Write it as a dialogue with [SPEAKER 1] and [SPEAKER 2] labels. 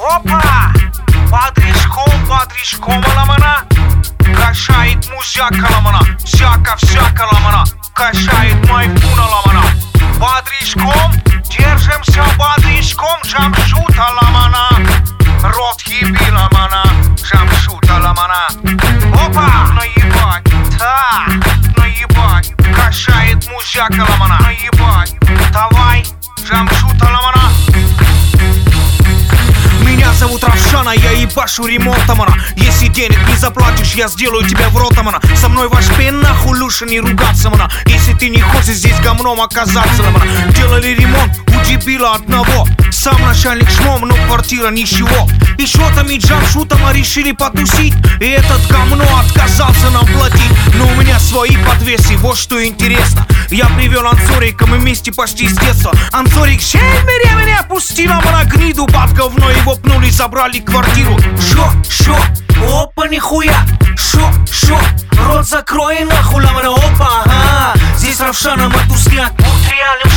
[SPEAKER 1] Опа! Подрежком, ламана. Качает музяка, ламана. Всяко, ламана. Качает майфуна, ламана. Подрежком, держимся подрежком. Джамшута, ламана. Рот еби, ламана. Джамшута, ламана. Опа! Наебать. Наебать. Качает музяка, ламана. Наебать. Давай, Джамшута, ламана. Меня зовут Равшана, я ебашу ремонтом, она. Если денег не заплатишь, я сделаю тебя в ротом, она. Со мной ваш пен нахуй лучше не ругаться, она. Если ты не хочешь здесь говном оказаться, она. Делали ремонт у дебила одного. Сам начальник шмом, но квартира ничего. И шотом и джамшутом решили потусить. И этот говно отказался нам платить. Но у меня свои подвесы, вот что интересно. Я привел Ансорика, мы вместе почти с детства. Ансорик щельмере меня пустила, на гниду под говно его пнули, забрали квартиру. Шо, опа, нихуя. Шо, рот закрой нахуй, ламана, опа, ага. Здесь Равшана, матусняк, будь реальным